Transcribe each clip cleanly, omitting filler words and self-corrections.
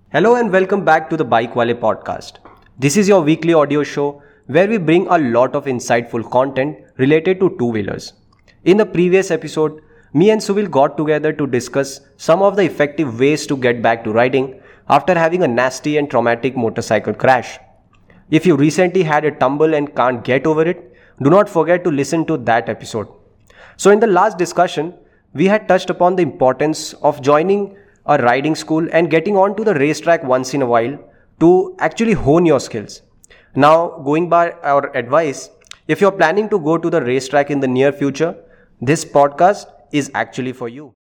Hello and welcome back to the Bike Wale podcast. This is your weekly audio show where we bring a lot of insightful content related to two-wheelers. In the previous episode, me and Suvil got together to discuss some of the effective ways to get back to riding after having a nasty and traumatic motorcycle crash. If you recently had a tumble and can't get over it, do not forget to listen to that episode. So in the last discussion, we had touched upon the importance of joining a riding school and getting onto the racetrack once in a while to actually hone your skills. Now, going by our advice, if you're planning to go to the racetrack in the near future, this podcast is actually for you.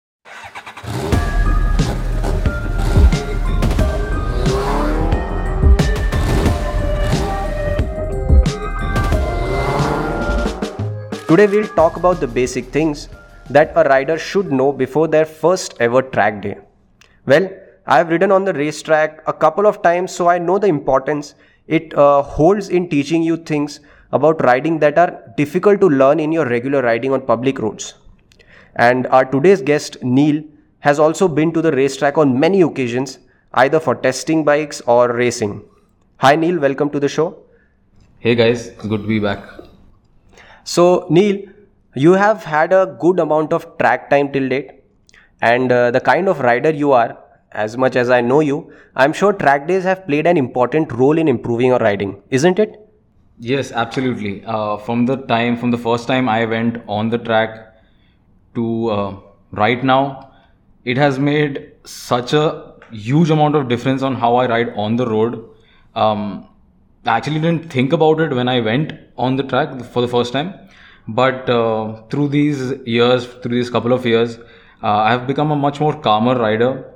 Today we'll talk about the basic things that a rider should know before their first ever track day. Well, I have ridden on the racetrack a couple of times, so I know the importance it holds in teaching you things about riding that are difficult to learn in your regular riding on public roads. And our today's guest, Neil, has also been to the racetrack on many occasions, either for testing bikes or racing. Hi Neil, welcome to the show. Hey guys, it's good to be back. So Neil, you have had a good amount of track time till date. And the kind of rider you are, as much as I know you, I'm sure track days have played an important role in improving your riding, isn't it? Yes, absolutely. From the first time I went on the track to right now, it has made such a huge amount of difference on how I ride on the road. I actually didn't think about it when I went on the track for the first time, but through these couple of years, I have become a much more calmer rider.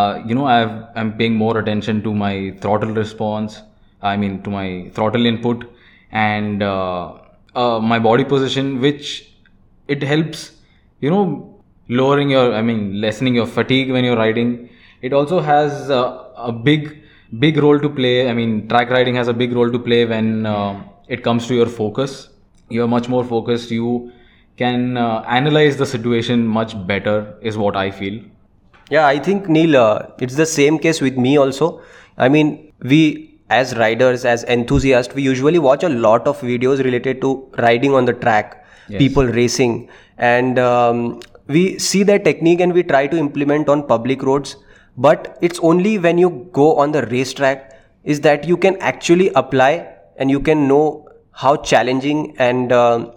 I'm paying more attention to my throttle response. To my throttle input and my body position, which it helps, lessening your fatigue when you're riding. It also has a big role to play. Track riding has a big role to play when it comes to your focus. You're much more focused. You can analyze the situation much better, is what I feel. Yeah, I think Neil, it's the same case with me also. We as riders, as enthusiasts, we usually watch a lot of videos related to riding on the track, yes, people racing, and we see their technique and we try to implement on public roads. But it's only when you go on the racetrack is that you can actually apply and you can know how challenging and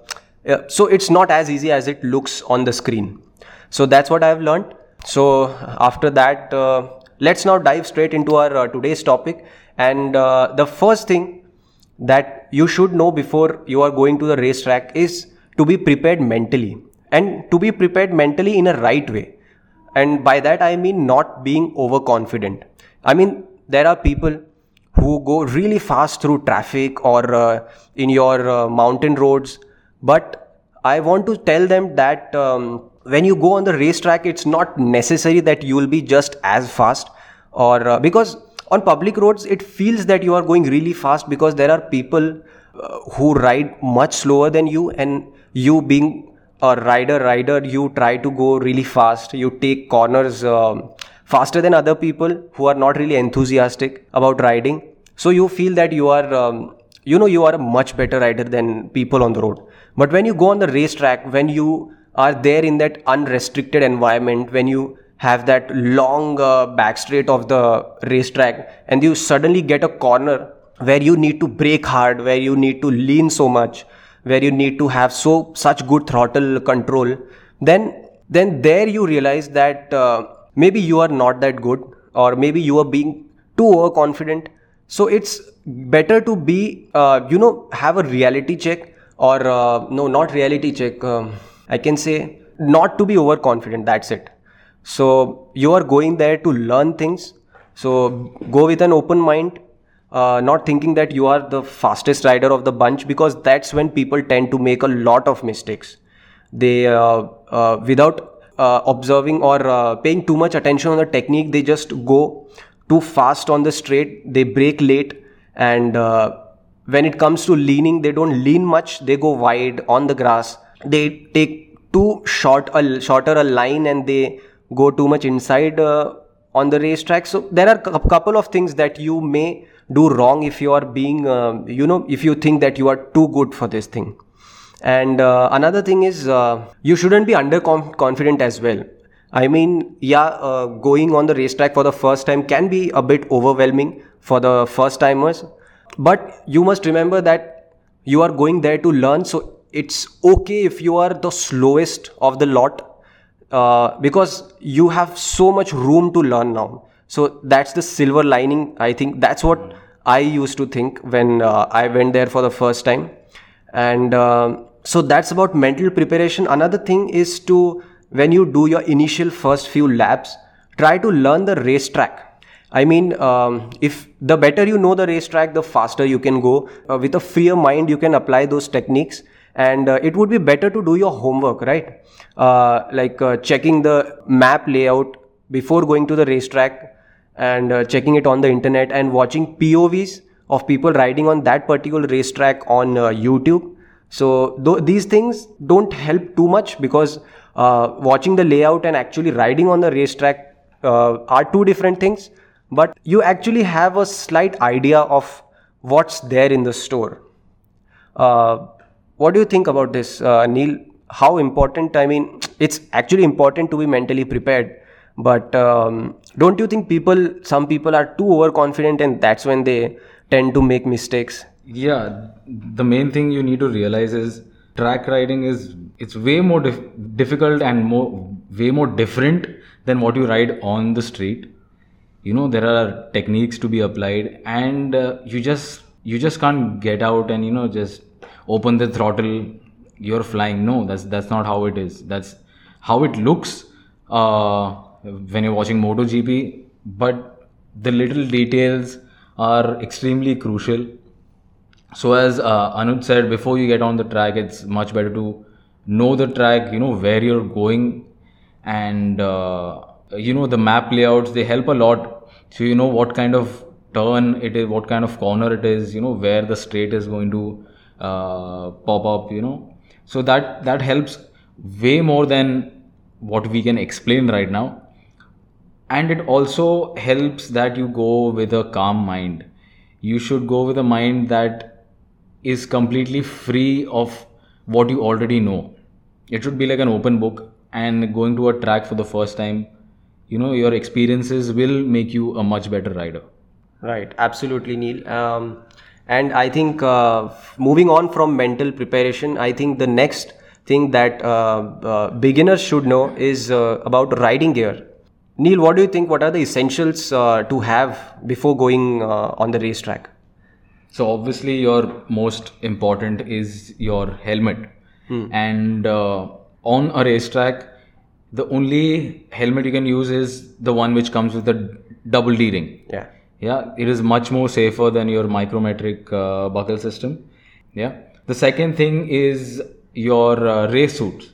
so it's not as easy as it looks on the screen. So that's what I've learned. So after that, let's now dive straight into our today's topic. And the first thing that you should know before you are going to the racetrack is to be prepared mentally, and to be prepared mentally in a right way. And by that I mean not being overconfident. There are people who go really fast through traffic or in your mountain roads. But I want to tell them that when you go on the racetrack, it's not necessary that you will be just as fast, or because on public roads, it feels that you are going really fast because there are people who ride much slower than you, and you being a rider, you try to go really fast. You take corners faster than other people who are not really enthusiastic about riding. So you feel that you are you are a much better rider than people on the road. But when you go on the racetrack, when you are there in that unrestricted environment, when you have that long back straight of the racetrack and you suddenly get a corner where you need to brake hard, where you need to lean so much, where you need to have such good throttle control, then there you realize that maybe you are not that good, or maybe you are being too overconfident. So it's better to be, have a reality check, or no, not reality check. I can say not to be overconfident. That's it. So you are going there to learn things. So go with an open mind, not thinking that you are the fastest rider of the bunch, because that's when people tend to make a lot of mistakes. They, without observing or paying too much attention on the technique, they just go too fast on the straight, they brake late, and when it comes to leaning, they don't lean much, they go wide on the grass, they take too shorter a line, and they go too much inside on the racetrack. So there are a couple of things that you may do wrong if you are being, if you think that you are too good for this thing. And another thing is you shouldn't be underconfident as well. I mean, going on the racetrack for the first time can be a bit overwhelming for the first timers, but you must remember that you are going there to learn. So it's okay if you are the slowest of the lot, because you have so much room to learn now. So that's the silver lining. I think that's what I used to think when I went there for the first time. And so that's about mental preparation. Another thing is to, when you do your initial first few laps, try to learn the racetrack. I mean, if the better you know the racetrack, the faster you can go. With a freer mind, you can apply those techniques. And it would be better to do your homework, right? Checking the map layout before going to the racetrack, and checking it on the internet, and watching POVs of people riding on that particular racetrack on YouTube. So these things don't help too much, because watching the layout and actually riding on the racetrack are two different things. But you actually have a slight idea of what's there in the store. What do you think about this, Neil? How important? I mean, it's actually important to be mentally prepared. But don't you think some people are too overconfident, and that's when they tend to make mistakes? Yeah, the main thing you need to realize is track riding it's way more difficult and way more different than what you ride on the street. There are techniques to be applied, and you just can't get out and just open the throttle, you're flying. No, that's not how it is. That's how it looks when you're watching MotoGP, but the little details are extremely crucial. So as Anuj said, before you get on the track, it's much better to know the track, where you're going, and the map layouts, they help a lot. So you know what kind of turn it is, what kind of corner it is, where the straight is going to pop up, so that helps way more than what we can explain right now. And it also helps that you go with a calm mind. You should go with a mind that is completely free of what you already know. It should be like an open book, and going to a track for the first time, your experiences will make you a much better rider. Right, absolutely, Neil. And I think moving on from mental preparation, I think the next thing that beginners should know is about riding gear. Neil, what do you think? What are the essentials to have before going on the racetrack? So obviously your most important is your helmet. And on a racetrack, the only helmet you can use is the one which comes with the double D ring. Yeah, it is much more safer than your micrometric buckle system. Yeah. The second thing is your race suit.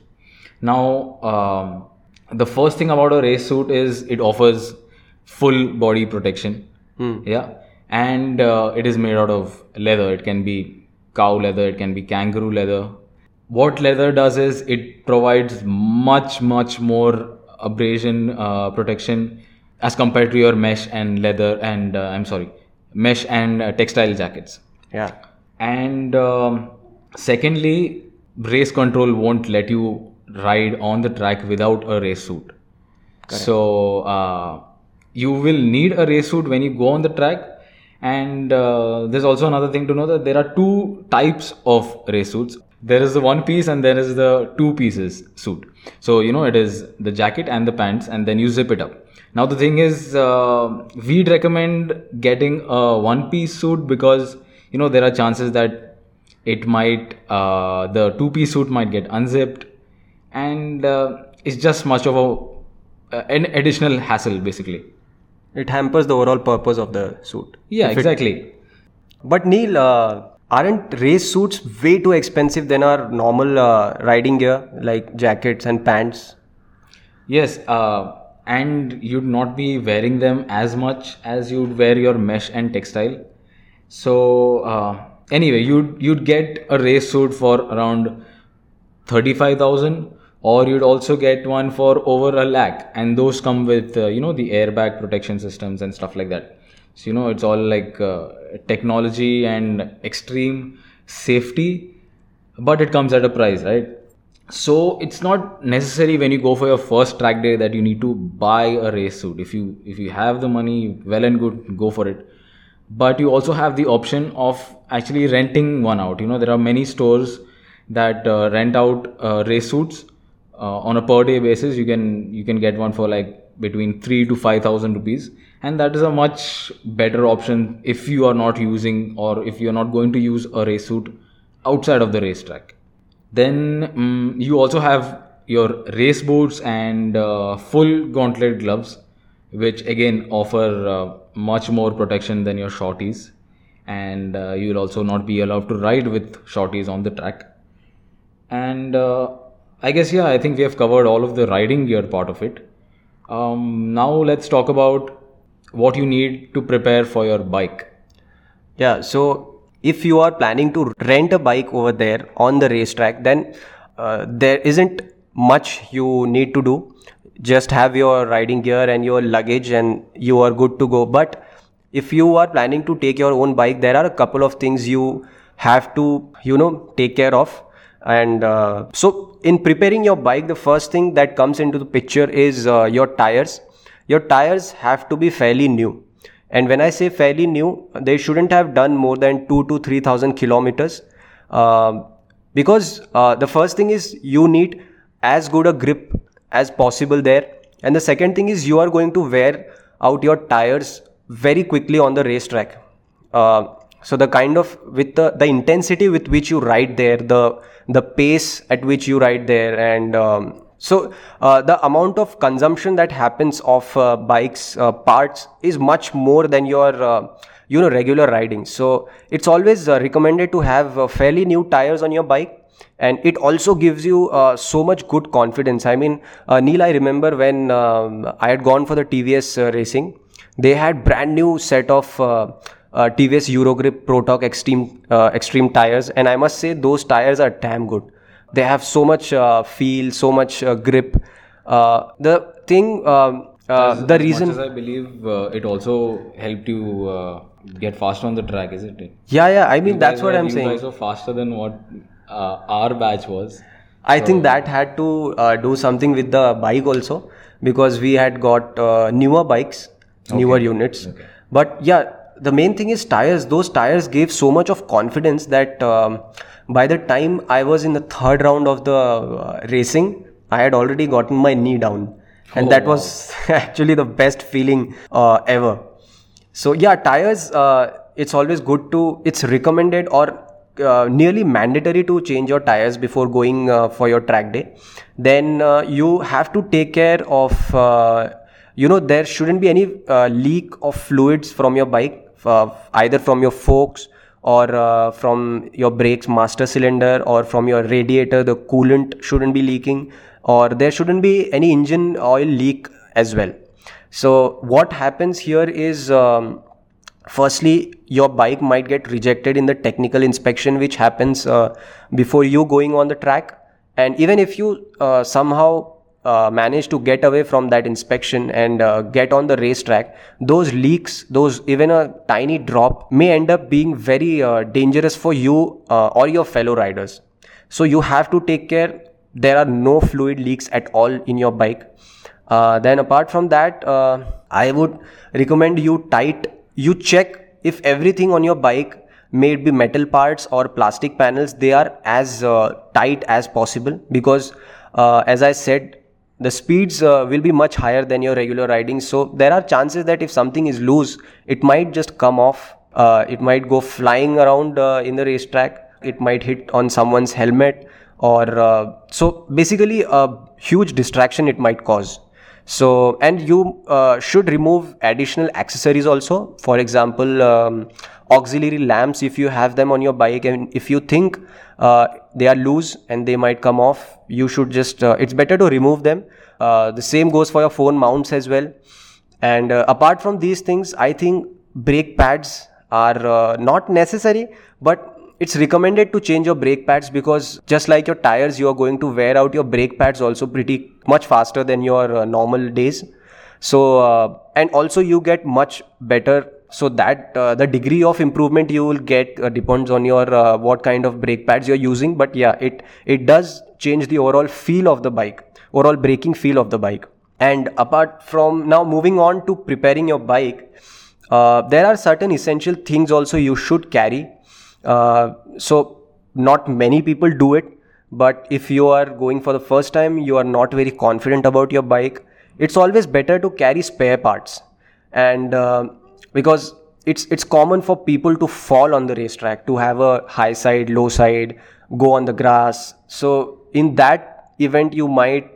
Now, the first thing about a race suit is it offers full body protection. Yeah. And it is made out of leather. It can be cow leather, it can be kangaroo leather. What leather does is it provides much more abrasion protection as compared to your mesh and leather and mesh and textile jackets. Yeah. And secondly, race control won't let you ride on the track without a race suit. Correct. So you will need a race suit when you go on the track. And there's also another thing to know, that there are two types of race suits. There is the one piece and there is the two pieces suit. So it is the jacket and the pants, and then you zip it up. Now the thing is, we'd recommend getting a one piece suit because there are chances that it might the two piece suit might get unzipped, and it's just much of an additional hassle basically. It hampers the overall purpose of the suit. Yeah, exactly. But Neil, aren't race suits way too expensive than our normal riding gear like jackets and pants? Yes, and you'd not be wearing them as much as you'd wear your mesh and textile. So anyway, you'd get a race suit for around 35,000 or you'd also get one for over 1 lakh, and those come with the airbag protection systems and stuff like that. So it's all like technology and extreme safety, but it comes at a price, right? So it's not necessary when you go for your first track day that you need to buy a race suit. If you have the money, well and good, go for it. But you also have the option of actually renting one out. There are many stores that rent out race suits on a per day basis. You can get one for like between 3,000 to 5,000 rupees, and that is a much better option if you are not using, or if you are not going to use a race suit outside of the racetrack. Then you also have your race boots and full gauntlet gloves, which again offer much more protection than your shorties, and you will also not be allowed to ride with shorties on the track. And I guess, I think we have covered all of the riding gear part of it. Now let's talk about what you need to prepare for your bike. Yeah, so if you are planning to rent a bike over there on the racetrack, then there isn't much you need to do. Just have your riding gear and your luggage and you are good to go. But if you are planning to take your own bike, there are a couple of things you have to, take care of. And so in preparing your bike, the first thing that comes into the picture is your tires. Your tires have to be fairly new. And when I say fairly new, they shouldn't have done more than 2,000 to 3,000 kilometers. Because the first thing is you need as good a grip as possible there. And the second thing is you are going to wear out your tires very quickly on the racetrack. So the kind of, with the intensity with which you ride there, the pace at which you ride there, and so the amount of consumption that happens of bikes parts is much more than your regular riding. So it's always recommended to have fairly new tires on your bike, and it also gives you so much good confidence. I mean, Neil, I remember when I had gone for the TVS racing, they had brand new set of TVS Eurogrip Pro Torque Extreme tires, and I must say those tires are damn good. They have so much feel, so much grip. The thing, the reason, much as I believe, it also helped you get faster on the track, isn't it? Yeah. I mean, that's what I'm saying. You guys were faster than what our batch was. I think that had to do something with the bike also, because we had got newer bikes, newer units. Okay. But the main thing is tires. Those tires gave so much of confidence that by the time I was in the third round of the racing, I had already gotten my knee down. And that was actually the best feeling ever. So tires, it's always good to, it's recommended or nearly mandatory to change your tires before going for your track day. Then you have to take care of, there shouldn't be any leak of fluids from your bike, either from your forks or from your brakes master cylinder, or from your radiator. The coolant shouldn't be leaking, or there shouldn't be any engine oil leak as well. So what happens here is, firstly, your bike might get rejected in the technical inspection, which happens before you going on the track. And even if you somehow manage to get away from that inspection and get on the racetrack, those leaks, even a tiny drop may end up being very dangerous for you or your fellow riders. So you have to take care there are no fluid leaks at all in your bike. Then apart from that, I would recommend you check if everything on your bike, may it be metal parts or plastic panels, they are as tight as possible, because as I said, the speeds will be much higher than your regular riding. So there are chances that if something is loose, it might just come off. It might go flying around in the racetrack. It might hit on someone's helmet, or so basically a huge distraction it might cause. So, and you should remove additional accessories also. For example, auxiliary lamps, if you have them on your bike, and if you think they are loose and they might come off, you should just, it's better to remove them. The same goes for your phone mounts as well. And apart from these things, I think brake pads are not necessary, but it's recommended to change your brake pads, because just like your tires, you are going to wear out your brake pads also pretty much faster than your normal days. So and also you get much better, so that the degree of improvement you will get depends on your what kind of brake pads you're using. But yeah, it does change the overall feel of the bike, overall braking feel of the bike. And apart from, now moving on to preparing your bike, there are certain essential things also you should carry. So not many people do it, but if you are going for the first time, you are not very confident about your bike, it's always better to carry spare parts. And because it's common for people to fall on the racetrack, to have a high side, low side, go on the grass. So in that event, you might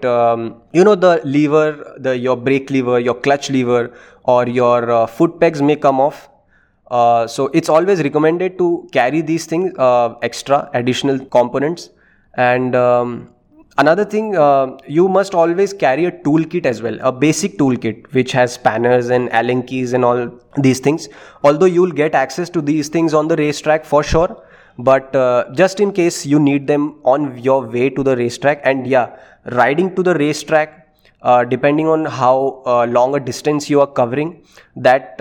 the lever, your brake lever, your clutch lever, or your foot pegs may come off. So it's always recommended to carry these things, extra additional components. And another thing, you must always carry a toolkit as well, a basic toolkit which has spanners and Allen keys and all these things. Although you'll get access to these things on the racetrack for sure, but just in case you need them on your way to the racetrack. And yeah, riding to the racetrack, depending on how long a distance you are covering, that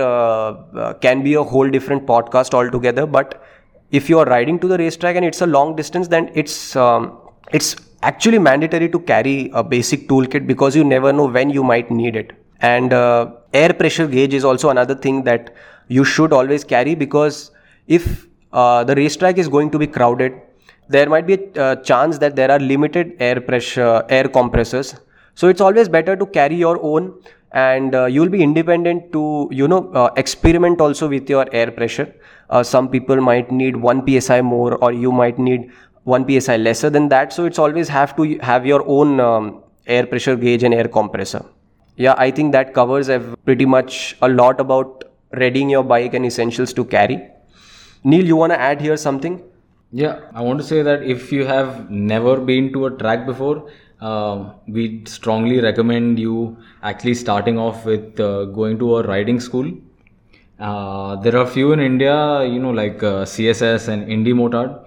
can be a whole different podcast altogether. But if you are riding to the racetrack and it's a long distance, then it's actually mandatory to carry a basic toolkit, because you never know when you might need it. And air pressure gauge is also another thing that you should always carry, because if the racetrack is going to be crowded, there might be a chance that there are limited air compressors. So it's always better to carry your own, and you'll be independent to experiment also with your air pressure. Some people might need 1 psi more, or you might need 1 psi lesser than that. So it's always have to have your own air pressure gauge and air compressor. Yeah, I think that covers pretty much a lot about readying your bike and essentials to carry. Neil, you want to add here something? Yeah, I want to say that if you have never been to a track before, we strongly recommend you actually starting off with going to a riding school. There are few in India, like CSS and Indy Motard.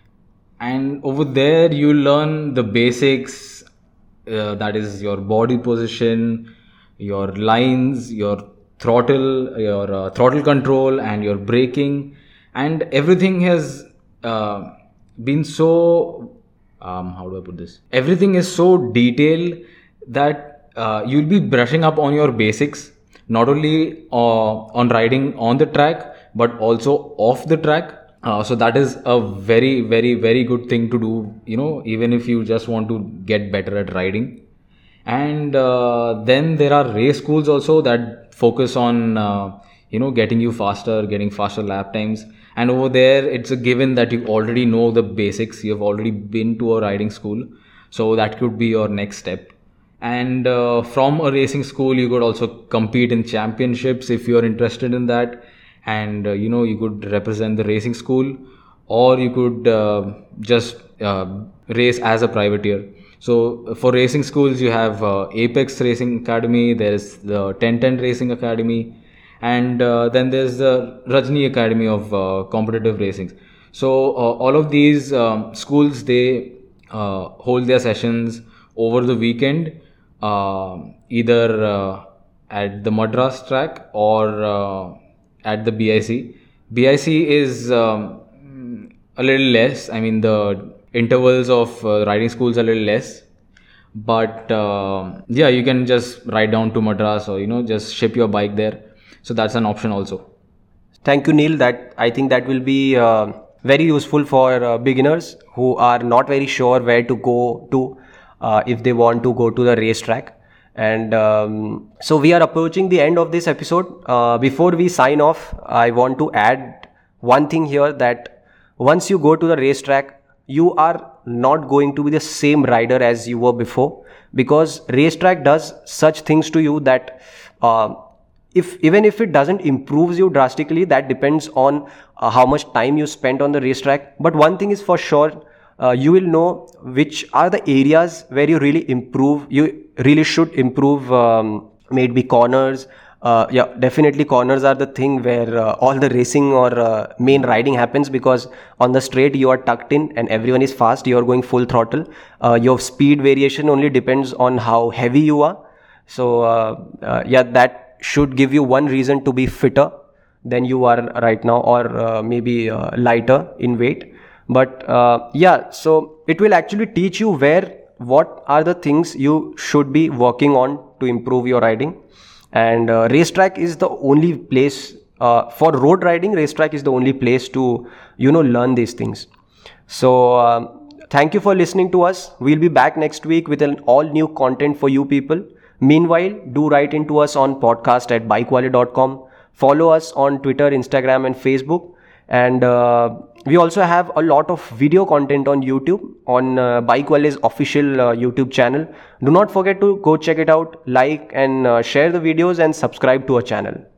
And over there, you learn the basics, that is your body position, your lines, your throttle control, and your braking. And everything has been so, how do I put this? Everything is so detailed that you'll be brushing up on your basics, not only on riding on the track, but also off the track. So that is a very, very, very good thing to do, even if you just want to get better at riding. And then there are race schools also that focus on, getting you faster, getting faster lap times. And over there, it's a given that you already know the basics. You've already been to a riding school. So that could be your next step. And from a racing school, you could also compete in championships if you're interested in that. And, you could represent the racing school, or you could just race as a privateer. So for racing schools, you have Apex Racing Academy, there's the 1010 Racing Academy, and then there's the Rajni Academy of competitive racing. So all of these schools, they hold their sessions over the weekend, either at the Madras track or at the BIC. BIC is a little less. I mean, the intervals of riding schools are a little less. But yeah, you can just ride down to Madras, or just ship your bike there. So that's an option also. Thank you, Neil. I think that will be very useful for beginners who are not very sure where to go to if they want to go to the racetrack. And so we are approaching the end of this episode. Before we sign off, I want to add one thing here, that once you go to the racetrack, you are not going to be the same rider as you were before, because racetrack does such things to you that even if it doesn't improve you drastically, that depends on how much time you spent on the racetrack. But one thing is for sure, you will know which are the areas where you really should improve, maybe corners, Yeah, definitely corners are the thing where all the racing or main riding happens, because on the straight you are tucked in and everyone is fast, you are going full throttle. Your speed variation only depends on how heavy you are. So yeah, that should give you one reason to be fitter than you are right now, or maybe lighter in weight. But yeah, so it will actually teach you what are the things you should be working on to improve your riding. And racetrack is the only place for road riding. Racetrack is the only place to learn these things. So thank you for listening to us. We'll be back next week with an all new content for you people. Meanwhile, do write into us on podcast@bikewale.com. Follow us on Twitter, Instagram and Facebook. And we also have a lot of video content on YouTube, on Bikewale's official YouTube channel. Do not forget to go check it out, like and share the videos and subscribe to our channel.